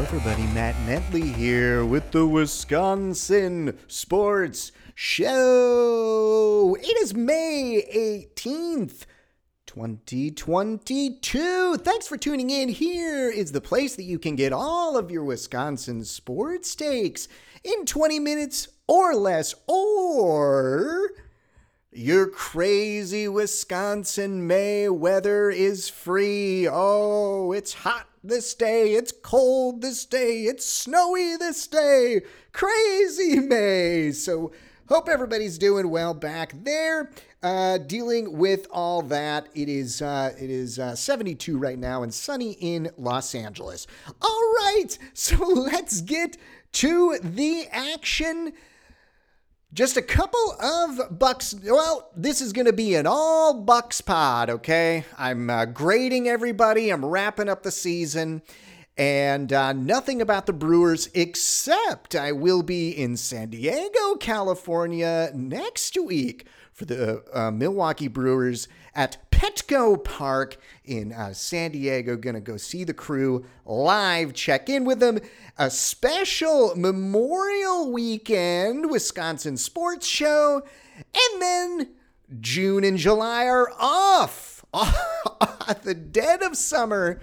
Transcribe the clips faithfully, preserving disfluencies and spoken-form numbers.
everybody, Matt Netley here with the Wisconsin Sports Show. It is May eighteenth, twenty twenty-two. Thanks for tuning in. Here is the place that you can get all of your Wisconsin sports takes in twenty minutes or less, or your crazy Wisconsin May weather is free. Oh, it's hot this day, it's cold this day, it's snowy this day. Crazy May. So hope everybody's doing well back there, uh, dealing with all that. It is uh, it is uh, seventy-two right now and sunny in Los Angeles. All right, so let's get to the action. Just a couple of Bucks. Well, this is going to be an all Bucks pod, okay? I'm uh, grading everybody. I'm wrapping up the season. And uh, nothing about the Brewers, except I will be in San Diego, California next week for the uh, Milwaukee Brewers at Petco Park in uh, San Diego. Gonna go see the crew live, check in with them. A special Memorial Weekend Wisconsin sports show. And then June and July are off. At the dead of summer.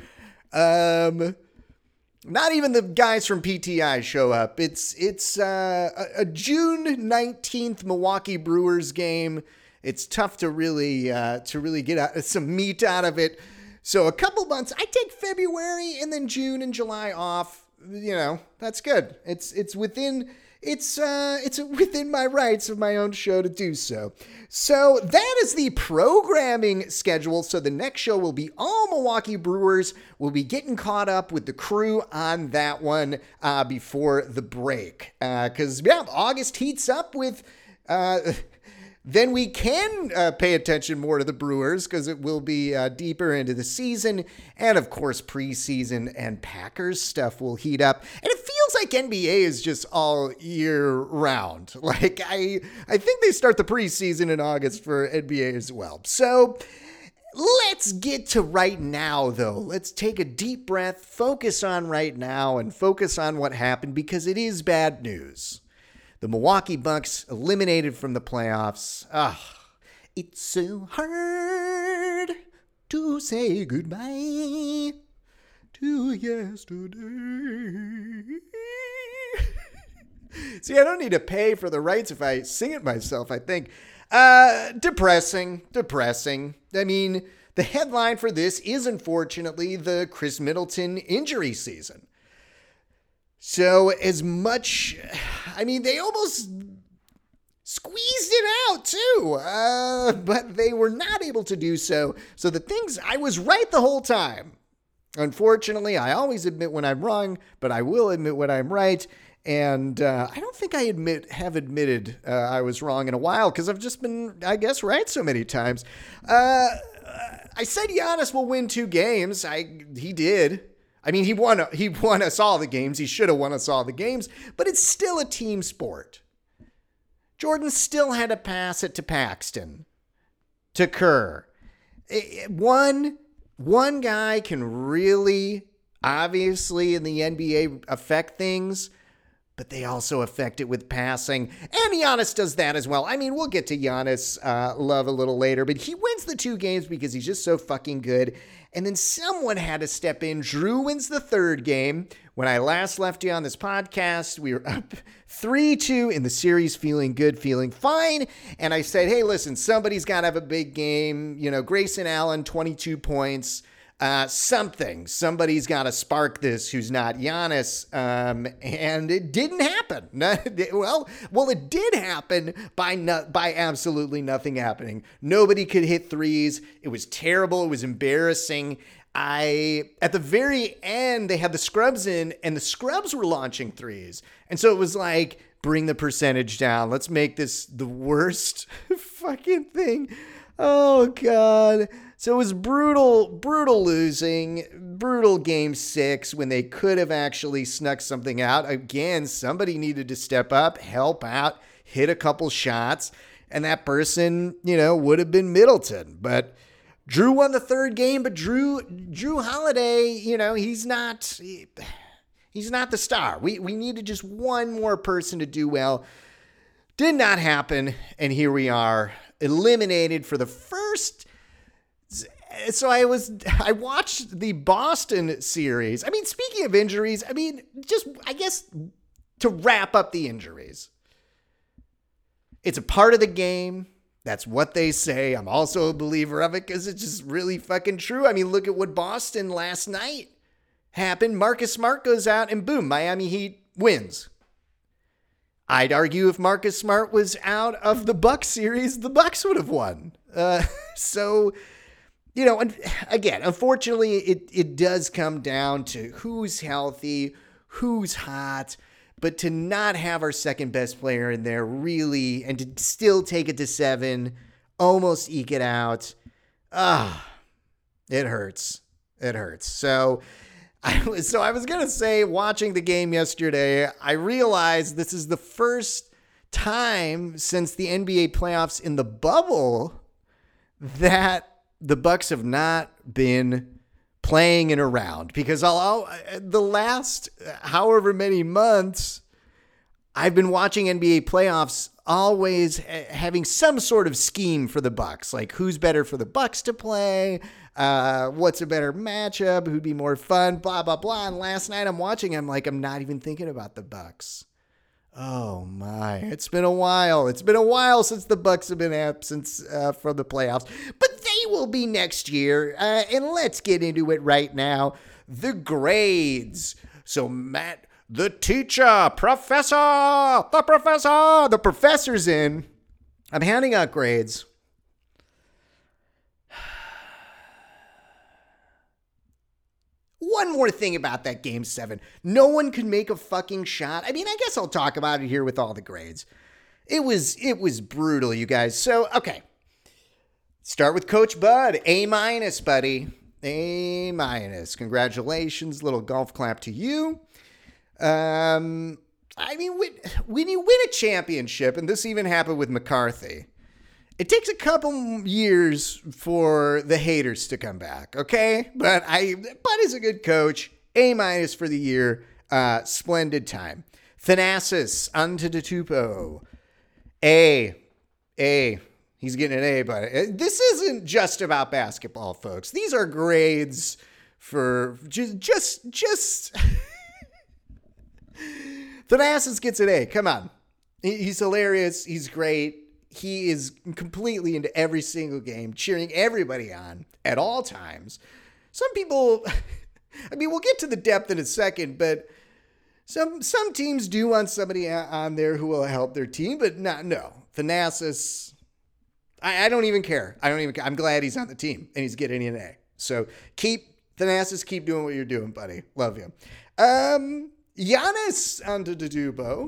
Um... Not even the guys from P T I show up. It's it's uh, a, a June nineteenth Milwaukee Brewers game. It's tough to really uh, to really get out, some meat out of it. So a couple months. I take February and then June and July off. You know, that's good. It's it's within it's uh, it's within my rights of my own show to do so. So that is the programming schedule. So the next show will be all Milwaukee Brewers. We'll be getting caught up with the crew on that one uh, before the break. Because, uh, yeah, August heats up with... Uh, then we can uh, pay attention more to the Brewers because it will be uh, deeper into the season. And, of course, preseason and Packers stuff will heat up. And it feels like N B A is just all year round. Like, I, I think they start the preseason in August for N B A as well. So let's get to right now, though. Let's take a deep breath, focus on right now, and focus on what happened because it is bad news. The Milwaukee Bucks eliminated from the playoffs. Ah, it's so hard to say goodbye to yesterday. See, I don't need to pay for the rights if I sing it myself, I think. Uh, depressing, depressing. I mean, the headline for this is unfortunately the Chris Middleton injury season. So as much, I mean, they almost squeezed it out too, uh, but they were not able to do so. So the things, I was right the whole time. Unfortunately, I always admit when I'm wrong, but I will admit when I'm right. And uh, I don't think I admit have admitted uh, I was wrong in a while because I've just been, I guess, right so many times. Uh, I said Giannis will win two games. I he did. I mean, he won he won us all the games. He should have won us all the games, but it's still a team sport. Jordan still had to pass it to Paxton, to Kerr. It, one, one guy can really, obviously, in the N B A affect things, but they also affect it with passing. And Giannis does that as well. I mean, we'll get to Giannis uh, love a little later, but he wins the two games because he's just so fucking good. And then someone had to step in. Drew wins the third game. When I last left you on this podcast, we were up three two in the series, feeling good, feeling fine. And I said, hey, listen, somebody's got to have a big game. You know, Grayson Allen, twenty-two points. Uh, something. Somebody's got to spark this who's not Giannis. Um, and it didn't happen. well, well, it did happen by no, by absolutely nothing happening. Nobody could hit threes. It was terrible. It was embarrassing. I, at the very end, they had the scrubs in and the scrubs were launching threes. And so it was like, bring the percentage down. Let's make this the worst fucking thing. Oh, God. So it was brutal, brutal losing, brutal game six when they could have actually snuck something out. Again, somebody needed to step up, help out, hit a couple shots, and that person, you know, would have been Middleton. But Drew won the third game, but Drew, Drew Holiday, you know, he's not, he, He's not the star. We we needed just one more person to do well. Did not happen, and here we are, eliminated for the first. So I was I watched the Boston series. I mean, speaking of injuries, I mean, just I guess to wrap up the injuries. It's a part of the game. That's what they say. I'm also a believer of it because it's just really fucking true. I mean, look at what Boston last night happened. Marcus Smart goes out and boom, Miami Heat wins. I'd argue if Marcus Smart was out of the Bucks series, the Bucks would have won. Uh, so, you know, again, unfortunately, it, it does come down to who's healthy, who's hot, but to not have our second best player in there really, and to still take it to seven, almost eke it out, ah, it hurts. It hurts. So, I was, so I was going to say, watching the game yesterday, I realized this is the first time since the N B A playoffs in the bubble that the Bucks have not been playing in a round. Because I'll, I'll, the last however many months, I've been watching N B A playoffs always having some sort of scheme for the Bucks. Like, who's better for the Bucks to play? Uh, what's a better matchup? Who'd be more fun? Blah, blah, blah. And last night I'm watching, I'm like, I'm not even thinking about the Bucks. Oh my, it's been a while. It's been a while since the Bucks have been absent uh, from the playoffs, but they will be next year. Uh, and let's get into it right now. The grades. So Matt, the teacher, professor, the professor, the professor's in. I'm handing out grades. One more thing about that game seven. No one could make a fucking shot. I mean, I guess I'll talk about it here with all the grades. It was, it was brutal, you guys. So, okay. Start with Coach Bud. A minus, buddy. A minus. Congratulations. Little golf clap to you. Um, I mean, when, when you win a championship, and this even happened with McCarthy, it takes a couple years for the haters to come back, okay? But I, Bud is a good coach. A minus for the year. Uh, splendid time. Thanasis Antetokounmpo. A. A. He's getting an A, but this isn't just about basketball, folks. These are grades for just, just, just. Thanasis gets an A. Come on. He's hilarious. He's great. He is completely into every single game, cheering everybody on at all times. Some people, I mean, we'll get to the depth in a second, but some some teams do want somebody on there who will help their team, but not, no. Thanasis, I, I don't even care. I don't even care. I'm glad he's on the team and he's getting an A. So keep, Thanasis, keep doing what you're doing, buddy. Love you. Um, Giannis Antetokounmpo.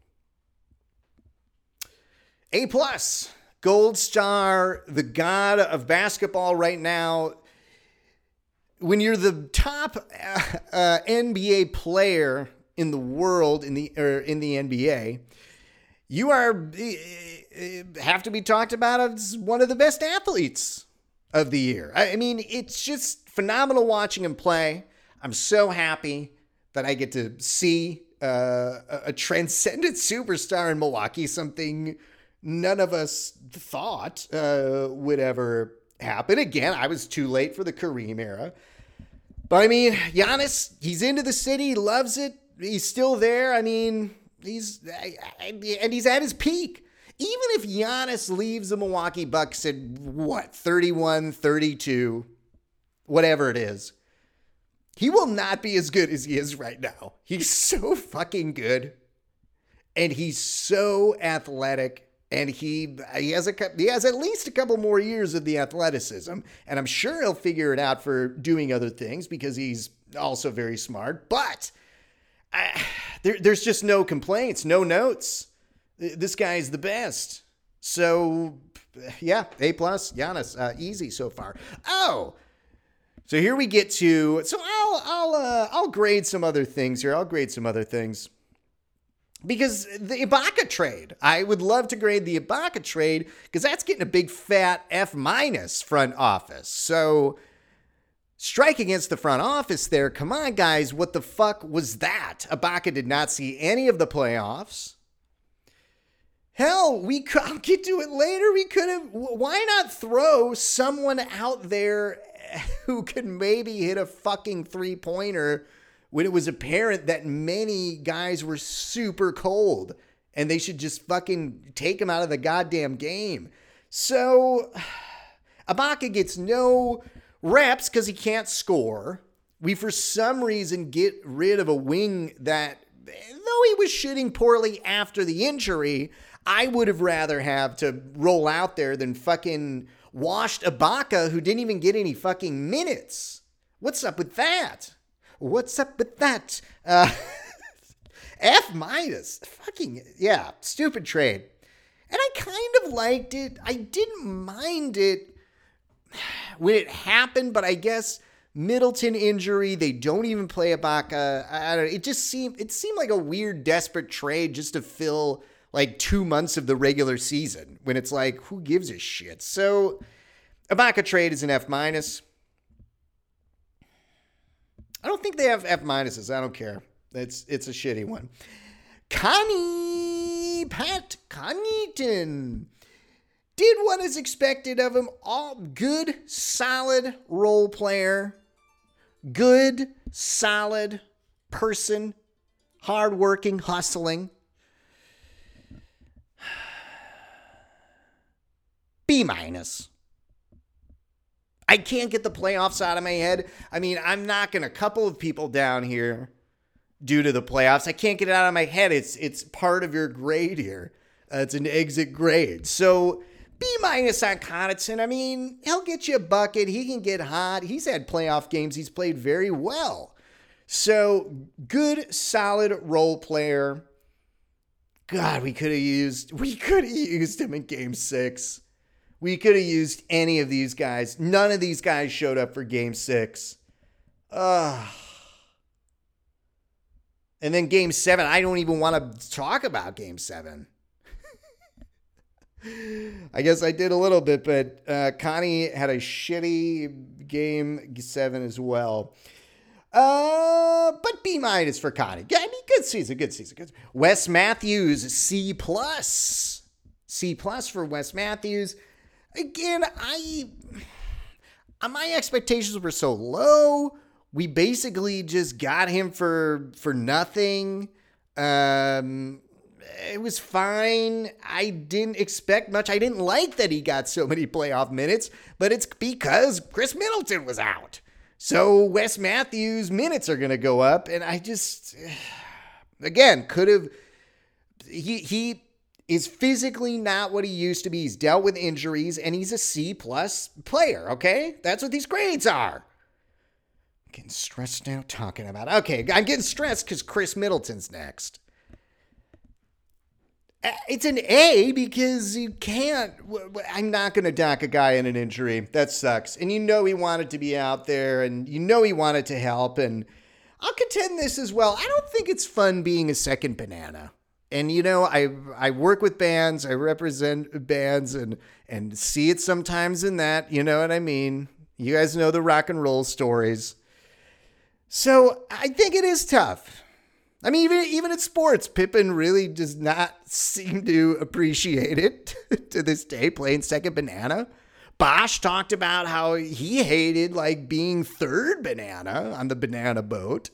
A plus, gold star, the god of basketball right now. When you're the top uh, uh, N B A player in the world, in the or in the N B A, you are uh, have to be talked about as one of the best athletes of the year. I, I mean, it's just phenomenal watching him play. I'm so happy that I get to see uh, a, a transcendent superstar in Milwaukee, something none of us thought uh, would ever happen. Again, I was too late for the Kareem era. But I mean, Giannis, he's into the city, he loves it. He's still there. I mean, he's I, I, and he's at his peak. Even if Giannis leaves the Milwaukee Bucks at what, thirty-one, thirty-two, whatever it is, he will not be as good as he is right now. He's so fucking good. And he's so athletic. And he he has a he has at least a couple more years of the athleticism, and I'm sure he'll figure it out for doing other things because he's also very smart. But I, there, there's just no complaints, no notes. This guy's the best. So yeah, A plus, Giannis, uh, easy so far. Oh, so here we get to. So I'll I'll uh, I'll grade some other things here. I'll grade some other things. Because the Ibaka trade, I would love to grade the Ibaka trade because that's getting a big fat F minus front office. So, Strike against the front office there. Come on, guys. What the fuck was that? Ibaka did not see any of the playoffs. Hell, we could, I'll get to it later. We could have, why not throw someone out there who could maybe hit a fucking three-pointer when it was apparent that many guys were super cold and they should just fucking take him out of the goddamn game. So, Ibaka gets no reps because he can't score. We, for some reason, get rid of a wing that, though he was shooting poorly after the injury, I would have rather have to roll out there than fucking washed Ibaka, who didn't even get any fucking minutes. What's up with that? What's up with that? Uh, F minus. Fucking, yeah, stupid trade. And I kind of liked it. I didn't mind it when it happened, but I guess Middleton injury, they don't even play Ibaka. I don't know. It just seemed, it seemed like a weird, desperate trade just to fill like two months of the regular season when it's like, who gives a shit? So Ibaka trade is an F minus. I don't think they have F minuses. I don't care. It's, it's a shitty one. Connie, Pat Connaughton did what is expected of him. All good, solid role player. Good, solid person. Hardworking, hustling. B minus. I can't get the playoffs out of my head. I mean, I'm knocking a couple of people down here due to the playoffs. I can't get it out of my head. It's it's part of your grade here. Uh, it's an exit grade. So B minus on Connaughton. I mean, he'll get you a bucket. He can get hot. He's had playoff games. He's played very well. So good, solid role player. God, we could have used we could have used him in game six. We could have used any of these guys. None of these guys showed up for game six. Ugh. And then game seven, I don't even want to talk about game seven. I guess I did a little bit, but uh, Connie had a shitty game seven as well. Uh, but B minus for Connie. I mean, good season, good season. Good. Wes Matthews, C plus. C plus for Wes Matthews. Again, I, my expectations were so low. We basically just got him for, for nothing. Um, it was fine. I didn't expect much. I didn't like that he got so many playoff minutes, but it's because Chris Middleton was out. So Wes Matthews' minutes are going to go up. And I just, again, could have, he, he, is physically not what he used to be. He's dealt with injuries, and he's a C plus player, okay? That's what these grades are. I'm getting stressed now talking about it. Okay, I'm getting stressed because Chris Middleton's next. It's an A because you can't, I'm not going to dock a guy in an injury. That sucks. And you know he wanted to be out there, and you know he wanted to help, and I'll contend this as well. I don't think it's fun being a second banana. And, you know, I I work with bands, I represent bands, and and see it sometimes in that, you know what I mean? You guys know the rock and roll stories. So I think it is tough. I mean, even, even in sports, Pippen really does not seem to appreciate it to this day, playing second banana. Bosch talked about how he hated, like, being third banana on the banana boat.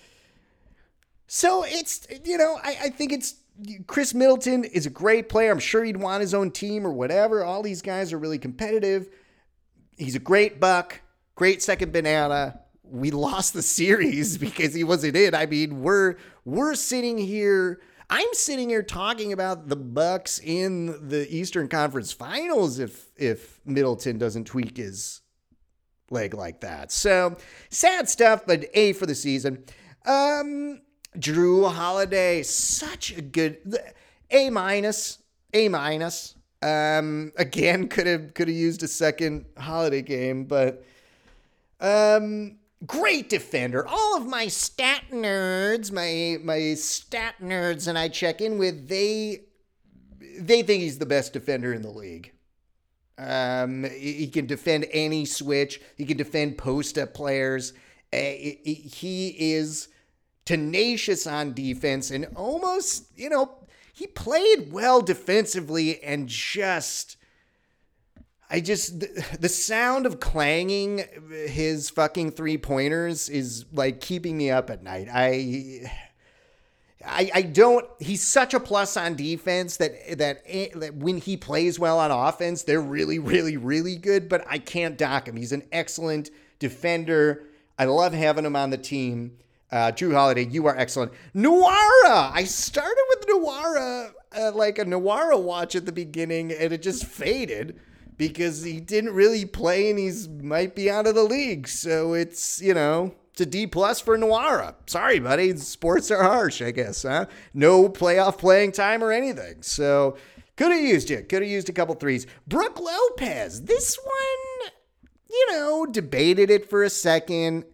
So it's, you know, I, I think it's, Chris Middleton is a great player. I'm sure he'd want his own team or whatever. All these guys are really competitive. He's a great buck, great second banana. We lost the series because he wasn't in. I mean, we're we're sitting here. I'm sitting here talking about the Bucks in the Eastern Conference Finals if if Middleton doesn't tweak his leg like that. So sad stuff, but A for the season. Um. Drew Holiday, such a good A minus, A minus. Um, again, could have could have used a second Holiday game, but um, great defender. All of my stat nerds, my my stat nerds, and I check in with they they think he's the best defender in the league. Um, he can defend any switch. He can defend post-up players. Uh, he is tenacious on defense and almost, you know, he played well defensively and just... I just, the sound of clanging his fucking three-pointers is like keeping me up at night. I, I, I don't, he's such a plus on defense that, that, that when he plays well on offense, they're really, really, really good, but I can't dock him. He's an excellent defender. I love having him on the team. Uh, Jrue Holiday, you are excellent. Nwora! I started with Nwora, uh, like a Nwora watch at the beginning, and it just faded. Because he didn't really play and he's might be out of the league. So it's, you know, it's a D plus for Nwora. Sorry, buddy. Sports are harsh, I guess, huh? No playoff playing time or anything. So could have used it. Could have used a couple threes. Brook Lopez. This one, you know, debated it for a second.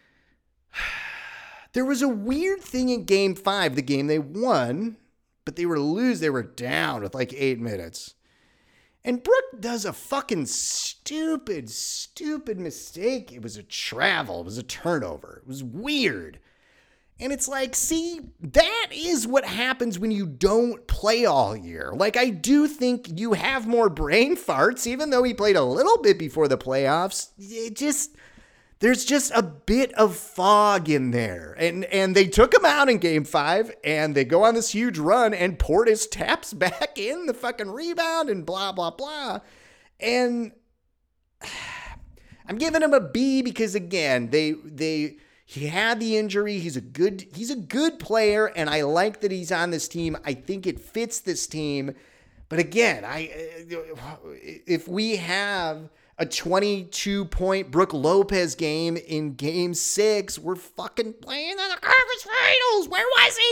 There was a weird thing in game five, the game they won, but they were lose. They were down with like eight minutes. And Brook does a fucking stupid, stupid mistake. It was a travel. It was a turnover. It was weird. And it's like, see, that is what happens when you don't play all year. Like, I do think you have more brain farts, even though he played a little bit before the playoffs. It just... There's just a bit of fog in there. And and they took him out in game five, and they go on this huge run, and Portis taps back in the fucking rebound and blah, blah, blah. And I'm giving him a B because, again, they they he had the injury. He's a good he's a good player, and I like that he's on this team. I think it fits this team. But again, I if we have a twenty-two point Brook Lopez game in game six, we're fucking playing in the conference finals. Where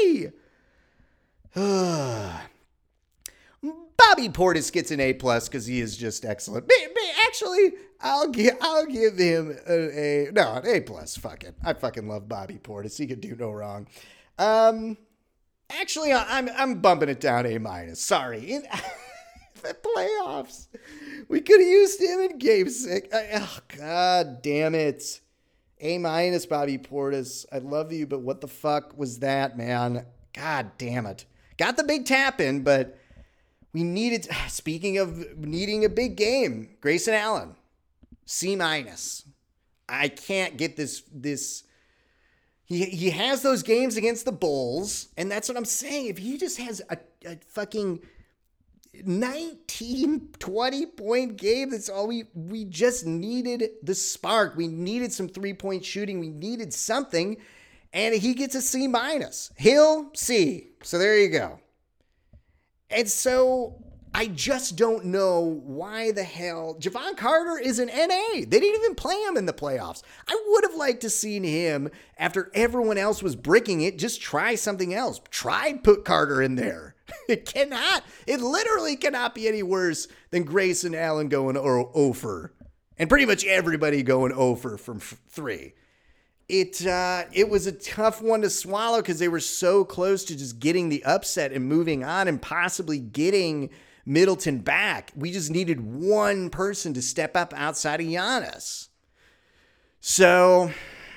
was he? Bobby Portis gets an A plus because he is just excellent. Actually, I'll give I'll give him a, a no an A plus. Fuck it, I fucking love Bobby Portis. He could do no wrong. Um, actually, I'm I'm bumping it down A minus. Sorry. In, the playoffs. We could have used him in game six. Oh, God damn it. A minus, Bobby Portis. I love you, but what the fuck was that, man? God damn it. Got the big tap in, but we needed, speaking of needing a big game, Grayson Allen, C minus. I can't get this, this, he, he has those games against the Bulls, and that's what I'm saying. If he just has a, a fucking nineteen, twenty point game. That's all we, we just needed the spark. We needed some three point shooting. We needed something. And he gets a C minus. Hill, C. So there you go. And so I just don't know why the hell Javon Carter is an N A. They didn't even play him in the playoffs. I would have liked to seen him after everyone else was bricking it. Just try something else. Try put Carter in there. It cannot. It literally cannot be any worse than Grayson Allen going over, and pretty much everybody going over from three. It uh, it was a tough one to swallow because they were so close to just getting the upset and moving on and possibly getting Middleton back. We just needed one person to step up outside of Giannis. So,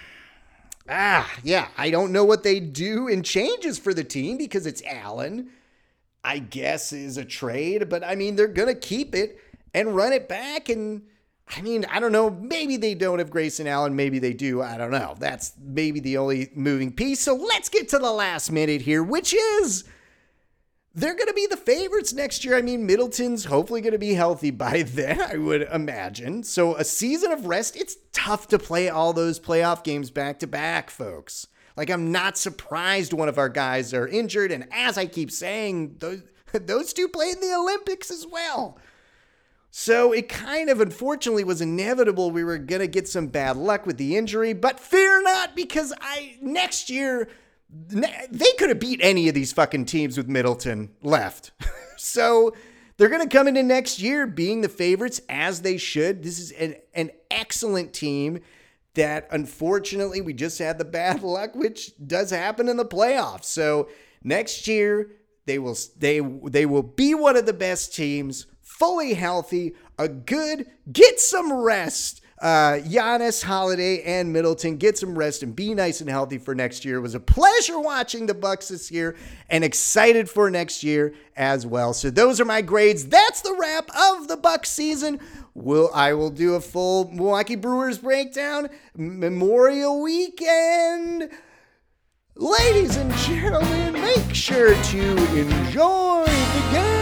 ah, yeah, I don't know what they do in changes for the team because it's Allen. I guess is a trade, but I mean, they're going to keep it and run it back. And I mean, I don't know. Maybe they don't have Grayson Allen. Maybe they do. I don't know. That's maybe the only moving piece. So let's get to the last minute here, which is they're going to be the favorites next year. I mean, Middleton's hopefully going to be healthy by then, I would imagine. So a season of rest, it's tough to play all those playoff games back to back, folks. Like, I'm not surprised one of our guys are injured. And as I keep saying, those, those two played in the Olympics as well. So it kind of, unfortunately, was inevitable we were going to get some bad luck with the injury. But fear not, because I next year, they could have beat any of these fucking teams with Middleton left. So they're going to come into next year being the favorites, as they should. This is an, an excellent team that, unfortunately, we just had the bad luck, which does happen in the playoffs. So next year, they will they they will be one of the best teams, fully healthy, a good, get some rest. Uh, Giannis, Holiday, and Middleton, get some rest and be nice and healthy for next year. It was a pleasure watching the Bucks this year and excited for next year as well. So those are my grades. That's the wrap of the Bucks season. Will I will do a full Milwaukee Brewers breakdown Memorial Weekend. Ladies and gentlemen, make sure to enjoy the game.